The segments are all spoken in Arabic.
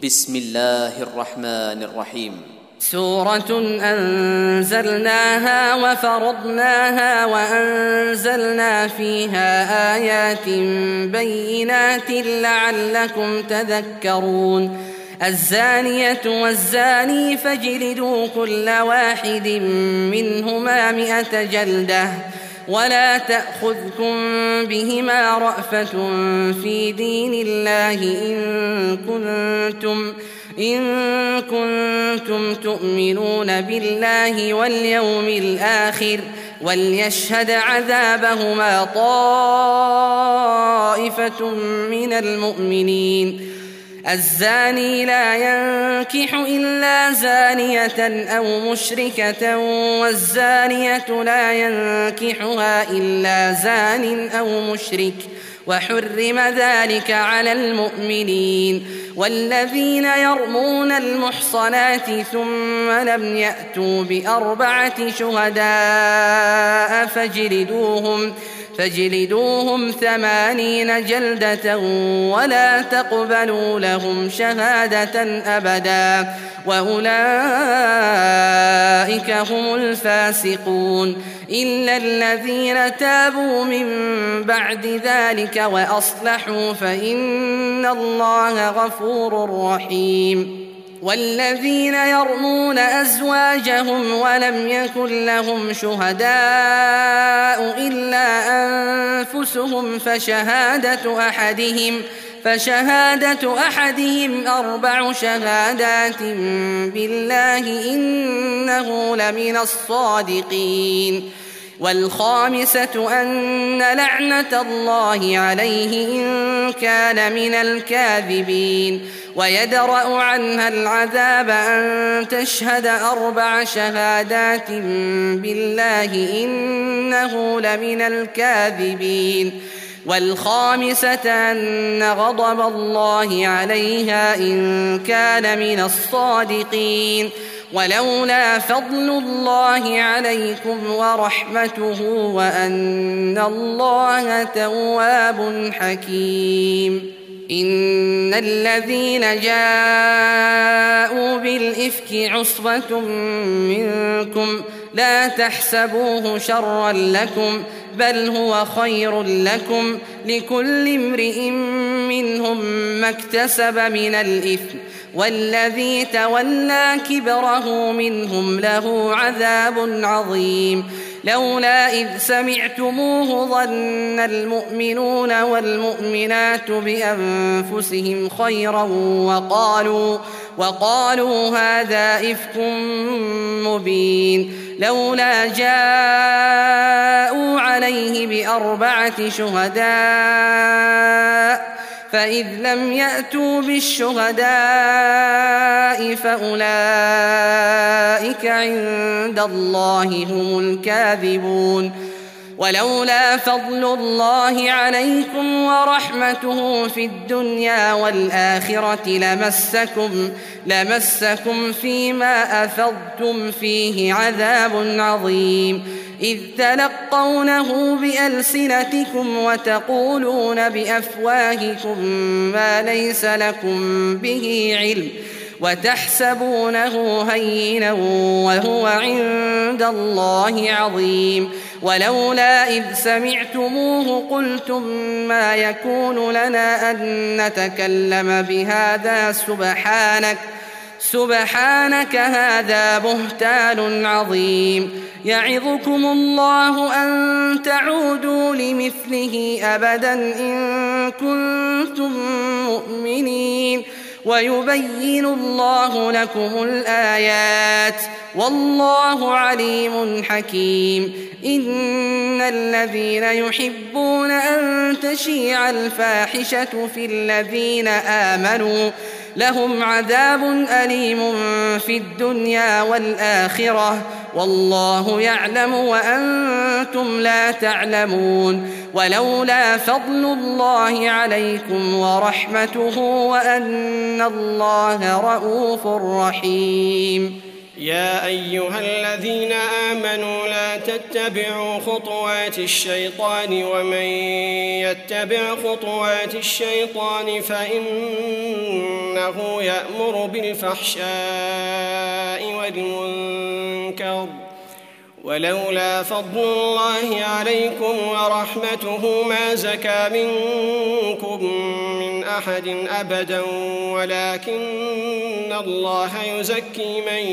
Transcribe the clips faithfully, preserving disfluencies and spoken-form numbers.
بسم الله الرحمن الرحيم. سورة أنزلناها وفرضناها وأنزلنا فيها آيات بينات لعلكم تذكرون. الزانية والزاني فاجلدوا كل واحد منهما مئة جلدة ولا تأخذكم بهما رأفة في دين الله إن كنتم إن كنتم تؤمنون بالله واليوم الآخر وليشهد عذابهما طائفة من المؤمنين. الزاني لا ينكح إلا زانية أو مشركة والزانية لا ينكحها إلا زان أو مشرك وحرم ذلك على المؤمنين. والذين يرمون المحصنات ثم لم يأتوا بأربعة شهداء فاجلدوهم فاجلدوهم ثمانين جلدة ولا تقبلوا لهم شهادة أبدا وأولئك هم الفاسقون إلا الذين تابوا من بعد ذلك وأصلحوا فإن الله غفور رحيم. والذين يرمون أزواجهم ولم يكن لهم شهداء إلا أنفسهم فشهادة أحدهم فشهادة أحدهم أربع شهادات بالله إنه لمن الصادقين. والخامسة أن لعنة الله عليه إن كان من الكاذبين. ويدرأ عنها العذاب أن تشهد أربع شهادات بالله إنه لمن الكاذبين. والخامسة أن غضب الله عليها إن كان من الصادقين. ولولا فضل الله عليكم ورحمته وأن الله تواب حكيم. إن الذين جاءوا بالإفك عصبة منكم لا تحسبوه شرا لكم بل هو خير لكم لكل امرئ منهم ما اكتسب من الإثم والذي تولى كبره منهم له عذاب عظيم. لولا إذ سمعتموه ظن المؤمنون والمؤمنات بأنفسهم خيرا وقالوا, وقالوا هذا إفك مبين. لولا جاءوا عليه بأربعة شهداء فإذ لم يأتوا بالشهداء فأولئك عند الله هم الكاذبون. ولولا فضل الله عليكم ورحمته في الدنيا والآخرة لمسكم, لمسكم فيما أفضتم فيه عذاب عظيم إذ تلقونه بألسنتكم وتقولون بأفواهكم ما ليس لكم به علم وتحسبونه هينا وهو عند الله عظيم. ولولا إذ سمعتموه قلتم ما يكون لنا أن نتكلم بهذا سبحانك سبحانك هذا بهتان عظيم. يعظكم الله أن تعودوا لمثله أبدا إن كنتم مؤمنين ويبين الله لكم الآيات والله عليم حكيم. إن الذين يحبون أن تشيع الفاحشة في الذين آمنوا لهم عذاب أليم في الدنيا والآخرة والله يعلم وأنتم لا تعلمون. ولولا فضل الله عليكم ورحمته وأن الله رؤوف رحيم. يا أيها الذين آمنوا لا تتبعوا خطوات الشيطان ومن يتبع خطوات الشيطان فإنه يأمر بالفحشاء والمنكر ولولا فضل الله عليكم ورحمته ما زكى منكم من أحد أبدا ولكن الله يزكي من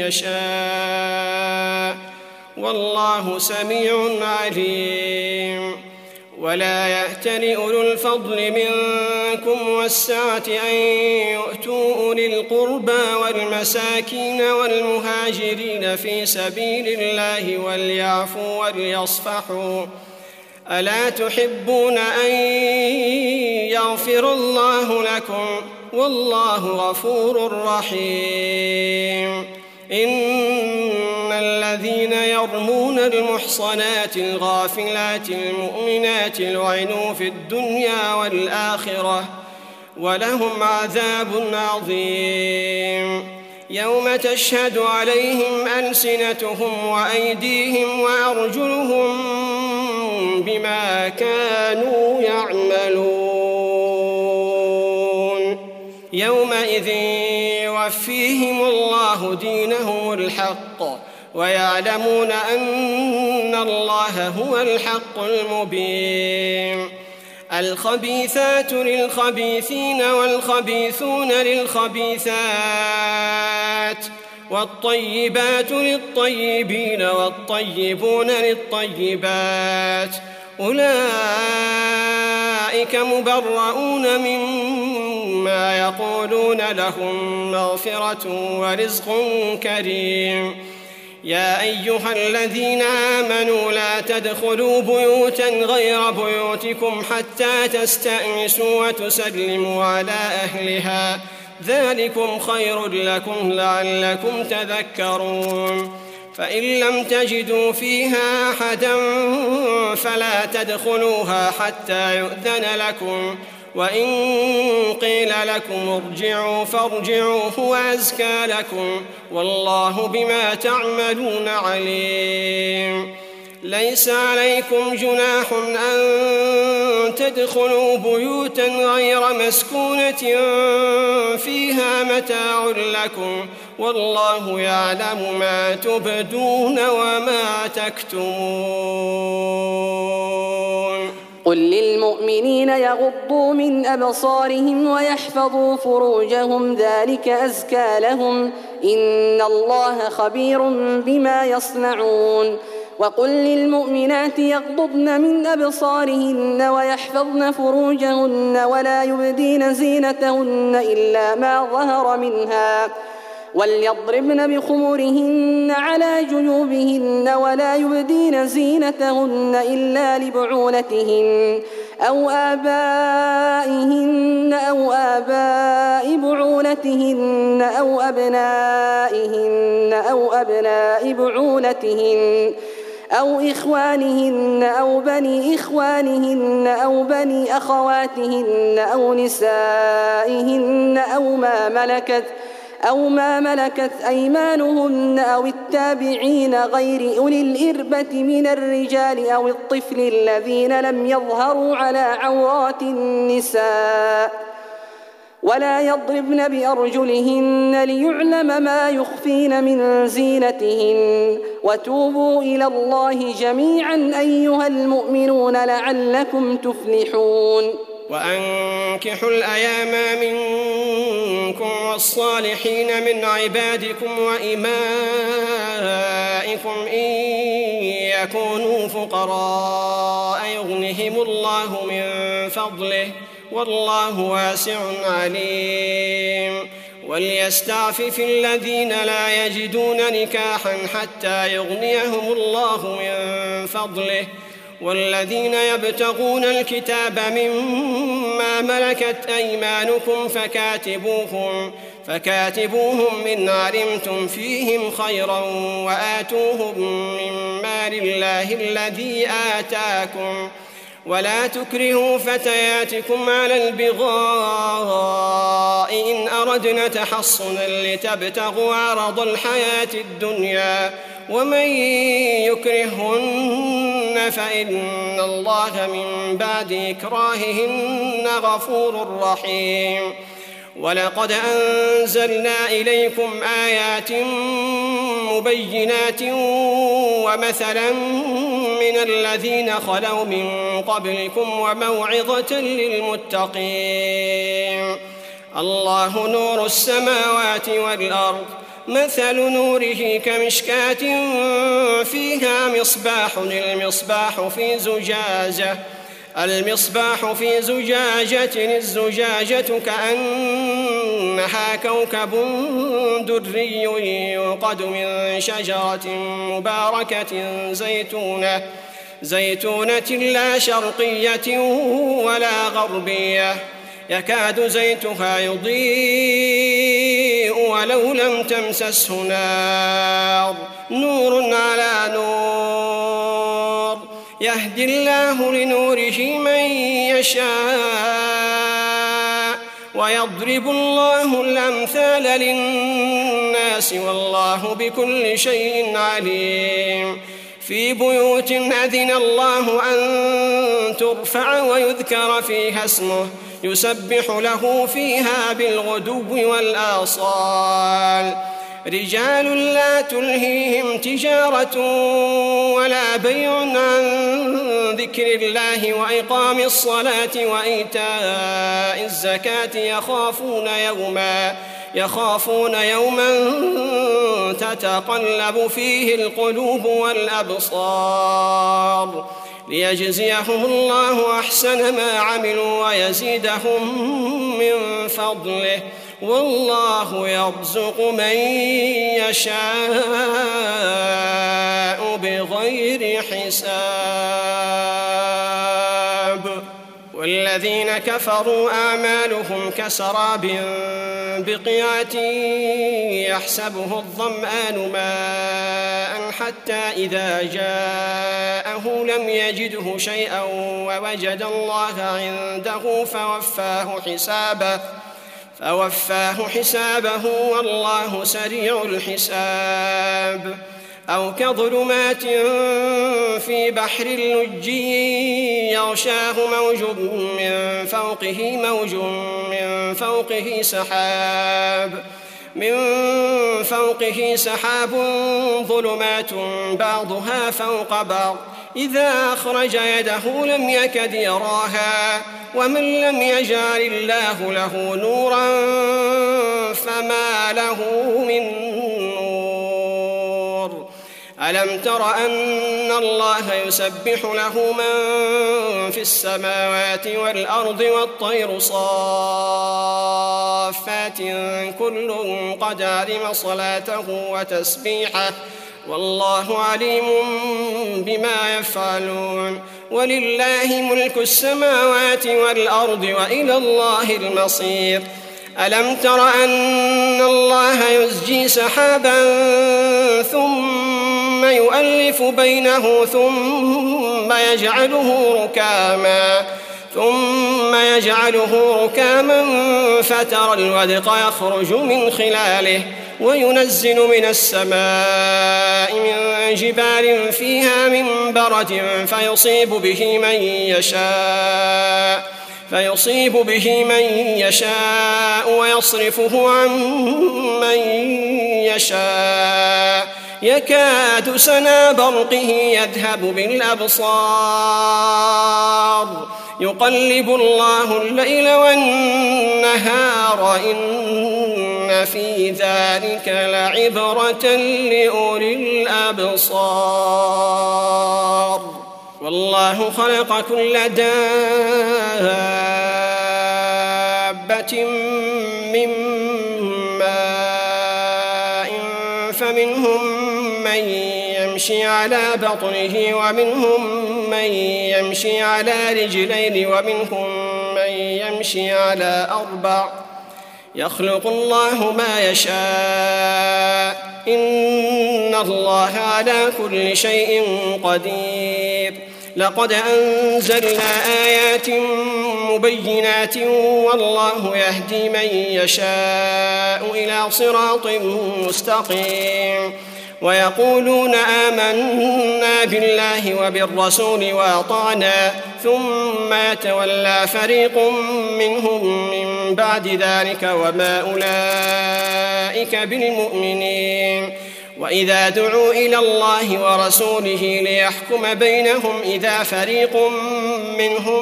يشاء والله سميع عليم. ولا يأتل أولو الفضل منكم والسعة أن يؤتوا أولي القربى والمساكين والمهاجرين في سبيل الله وليعفوا وليصفحوا ألا تحبون أن يغفر الله لكم والله غفور رحيم. إن الذين يرمون المحصنات الغافلات المؤمنات لعنوا في الدنيا والآخرة ولهم عذاب عظيم يوم تشهد عليهم ألسنتهم وأيديهم وأرجلهم بما كانوا يعملون يومئذ يوفيهم الله دينهم الحق ويعلمون أن الله هو الحق المبين. الخبيثات للخبيثين والخبيثون للخبيثات والطيبات للطيبين والطيبون للطيبات أولئك مبرؤون مما يقولون لهم مغفرة ورزق كريم. يا أيها الذين آمنوا لا تدخلوا بيوتا غير بيوتكم حتى تستأنسوا وتسلموا على أهلها ذلكم خير لكم لعلكم تذكرون. فإن لم تجدوا فيها أحدا فلا تدخلوها حتى يؤذن لكم وإن قيل لكم ارجعوا فارجعوا هو أزكى لكم والله بما تعملون عليم. ليس عليكم جناح أن تدخلوا بيوتا غير مسكونة فيها متاع لكم والله يعلم ما تبدون وما تكتمون. قل للمؤمنين يغضوا من أبصارهم ويحفظوا فروجهم ذلك أزكى لهم إن الله خبير بما يصنعون. وقل للمؤمنات يغضضن من أبصارهن ويحفظن فروجهن ولا يبدين زينتهن إلا ما ظهر منها وليضربن بخمرهن على جيوبهن ولا يبدين زينتهن إلا لبعولتهن أو آبائهن أو آباء بعولتهن أو أبنائهن أو أبناء بعولتهن أو إخوانهن أو بني إخوانهن أو بني أخواتهن أو نسائهن أو ما ملكت أو ما ملكت أيمانهن أو التابعين غير أولي الإربة من الرجال أو الطفل الذين لم يظهروا على عورات النساء ولا يضربن بأرجلهن ليعلم ما يخفين من زينتهن وتوبوا إلى الله جميعا أيها المؤمنون لعلكم تفلحون. وأنكحوا الأيام منكم والصالحين من عبادكم وإمائكم إن يكونوا فقراء يغنهم الله من فضله والله واسع عليم. وليستعفف الذين لا يجدون نكاحا حتى يغنيهم الله من فضله والذين يبتغون الكتاب مما ملكت أيمانكم فكاتبوهم فكاتبوهم إن علمتم فيهم خيرا وآتوهم من مال الله الذي آتاكم ولا تكرهوا فتياتكم على البغاء إن أردنا تحصنا لتبتغوا عرض الحياة الدنيا ومن يكرههن فإن الله من بعد إكراههن غفور رحيم. ولقد أنزلنا إليكم آيات مبينات ومثلا من الذين خلوا من قبلكم وموعظة للمتقين. الله نور السماوات والأرض مثل نوره كمشكاة فيها مصباح المصباح في زجاجة المصباح في زجاجة الزجاجة كأنها كوكب دري يوقد من شجرة مباركة زيتونة زيتونة لا شرقية ولا غربية يكاد زيتها يضيء ولو لم تمسسه نار نور على نور يهدي الله لنوره من يشاء ويضرب الله الأمثال للناس والله بكل شيء عليم. في بيوت أذن الله أن ترفع ويذكر فيها اسمه يسبح له فيها بالغدو والآصال رجال لا تلهيهم تجارة ولا بيع عن ذكر الله وإقام الصلاة وإيتاء الزكاة يخافون يوما يخافون يوما تتقلب فيه القلوب والأبصار ليجزيهم الله أحسن ما عملوا ويزيدهم من فضله والله يرزق من يشاء بغير حساب. والذين كفروا أعمالهم كسراب بقيعة يحسبه الظمآن ماء حتى إذا جاءه لم يجده شيئا ووجد الله عنده فوفاه حسابه فوفاه حسابه والله سريع الحساب. أو كظلمات في بحر لجي يغشاه موج من فوقه موج من فوقه سحاب من فوقه سحاب ظلمات بعضها فوق بعض إذا أخرج يده لم يكد يراها ومن لم يجعل الله له نورا فما له من نور. ألم تر أن الله يسبح له من في السماوات والأرض والطير صافات كل قد علم صلاته وتسبيحه والله عليم بما يفعلون. ولله ملك السماوات والأرض وإلى الله المصير. ألم تر أن الله يزجي سحابا ثم يؤلف بينه ثم يجعله ركاما ثم يجعله ركاما فترى الودق يخرج من خلاله وينزل من السماء من جبال فيها من برد فيصيب به من يشاء فيصيب به من يشاء ويصرفه عن من يشاء يكاد سنا برقه يذهب بالأبصار يقلب الله الليل والنهار إن في ذلك لعبرة لأولي الأبصار. والله خلق كل دابة من ماء فمنهم من يمشي على بطنه ومنهم من يمشي على رجلين ومنهم من يمشي على أربع يخلق الله ما يشاء إن الله على كل شيء قدير. لقد أنزلنا آيات مبينات والله يهدي من يشاء إلى صراط مستقيم ويقولون آمنا بالله وبالرسول وأطعنا ثم يتولى فريق منهم من بعد ذلك وما أولئك بالمؤمنين وإذا دعوا إلى الله ورسوله ليحكم بينهم إذا فريق منهم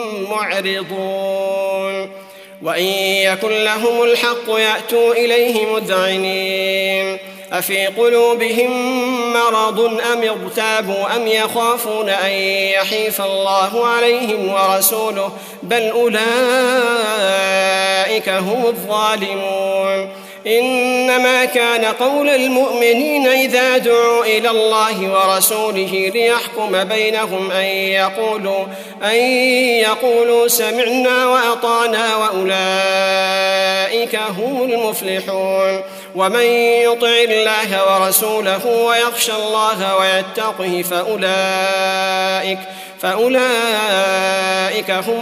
معرضون وإن يكن لهم الحق يأتوا إليه مذعنين أفي قلوبهم مرض أم ارتابوا أم يخافون أن يحيف الله عليهم ورسوله بل أولئك هم الظالمون إنما كان قول المؤمنين إذا دعوا إلى الله ورسوله ليحكم بينهم أن يقولوا, أن يقولوا سمعنا وأطعنا وأولئك هم المفلحون ومن يطع الله ورسوله ويخشى الله ويتقه فأولئك, فأولئك هم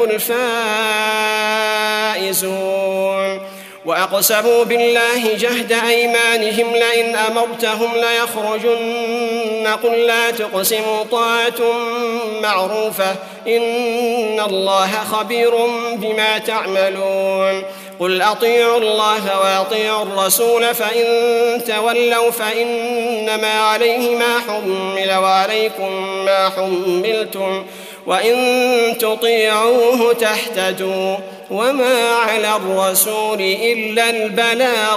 الفائزون وأقسموا بالله جهد أيمانهم لئن أمرتهم ليخرجن قل لا تقسموا طاعة معروفة إن الله خبير بما تعملون قل أطيعوا الله وأطيعوا الرسول فإن تولوا فإنما عليه ما حمل وعليكم ما حملتم وإن تطيعوه تهتدوا وما على الرسول إلا البلاغ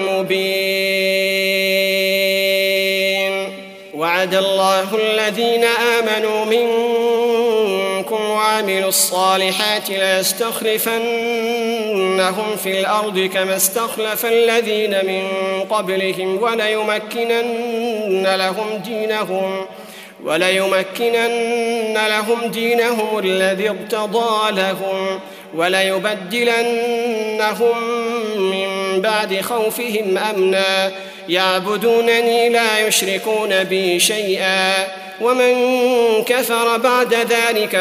المبين وعد الله الذين آمنوا منكم وعملوا الصالحات ليستخلفنهم في الأرض كما استخلف الذين من قبلهم وليمكنن لهم دينهم وليمكنن لهم دينهم الذي ارتضى لهم وليبدلنهم من بعد خوفهم أمنا يعبدونني لا يشركون بي شيئا ومن كفر بعد ذلك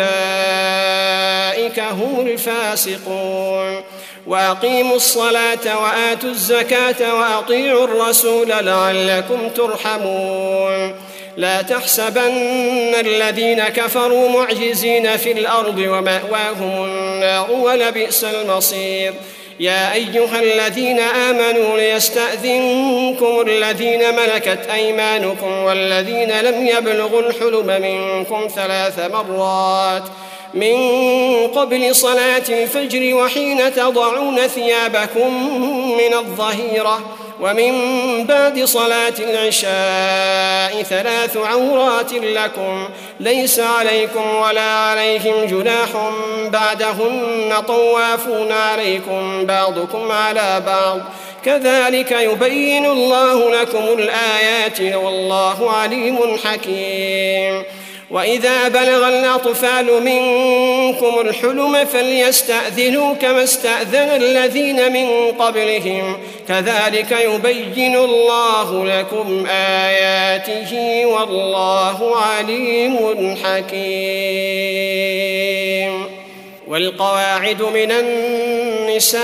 فأولئك هم الفاسقون وأقيموا الصلاة وآتوا الزكاة وأطيعوا الرسول لعلكم ترحمون لا تحسبن الذين كفروا معجزين في الأرض ومأواهم النار ولبئس المصير يا أيها الذين آمنوا ليستأذنكم الذين ملكت أيمانكم والذين لم يبلغوا الحلم منكم ثلاث مرات من قبل صلاة الفجر وحين تضعون ثيابكم من الظهيرة ومن بعد صلاة العشاء ثلاث عورات لكم ليس عليكم ولا عليهم جناح بعدهن طوافون عليكم بعضكم على بعض كذلك يبين الله لكم الآيات والله عليم حكيم وإذا بلغ الأطفال منكم الحلم فليستأذنوا كما استأذن الذين من قبلهم كذلك يبين الله لكم آياته والله عليم حكيم والقواعد من النساء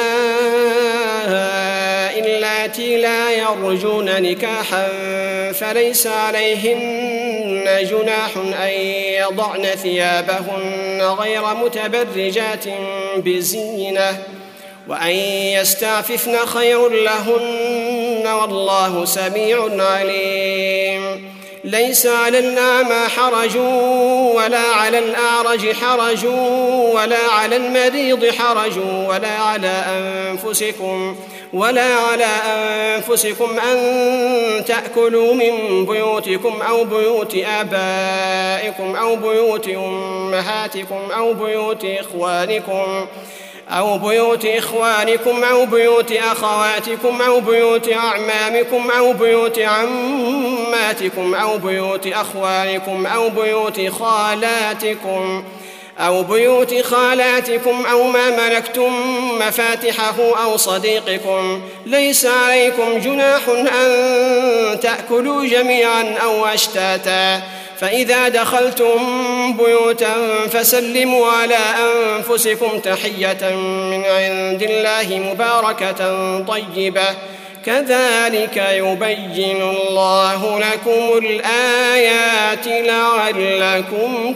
اللاتي لا يرجون نكاحا فليس عليهن جناح أن يضعن ثيابهن غير متبرجات بزينة وأن يستعففن خير لهن والله سميع عليم ليس على الأعمى حرج ولا على الأعرج حرج ولا على المريض حرج ولا على أنفسكم ولا على أنفسكم أن تأكلوا من بيوتكم أو بيوت آبائكم أو بيوت أمهاتكم أو بيوت إخوانكم أو بيوت إخوانكم أو بيوت أخواتكم أو بيوت أعمامكم أو بيوت عماتكم أو بيوت أخوالكم أو بيوت خالاتكم أو بيوت خالاتكم أو ما ملكتم مفاتحه أو صديقكم ليس عليكم جناح أن تأكلوا جميعا أو أشتاتا فإذا دخلتم بيوتا فسلموا على أنفسكم تحية من عند الله مباركة طيبة كذلك يبين الله لكم الآيات لعلكم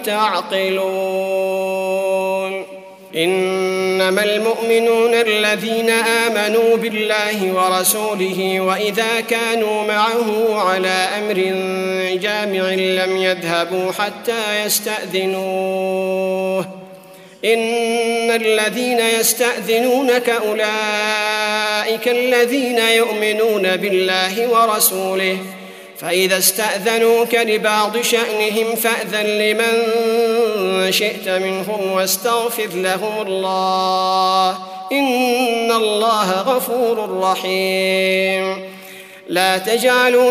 تعقلون إنما المؤمنون الذين آمنوا بالله ورسوله وإذا كانوا معه على أمر جامع لم يذهبوا حتى يستأذنوه إن الذين يستأذنونك أولئك الذين يؤمنون بالله ورسوله فإذا استأذنوك لبعض شأنهم فأذن لمن شئت منهم واستغفر لهم الله إن الله غفور رحيم لا تجعلوا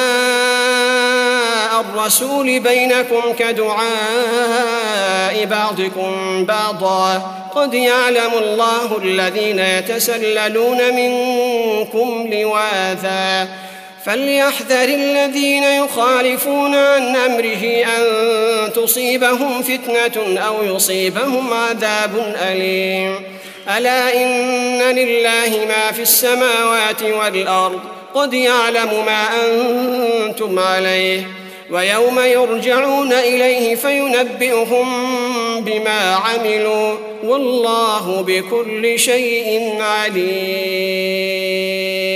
دعاء الرسول بينكم كدعاء بعضكم بعضا قد يعلم الله الذين يتسللون منكم لواذا فليحذر الذين يخالفون عن أمره أن تصيبهم فتنة أو يصيبهم عذاب أليم ألا إن لله ما في السماوات والأرض قد يعلم ما أنتم عليه ويوم يرجعون إليه فينبئهم بما عملوا، والله بكل شيء عليم.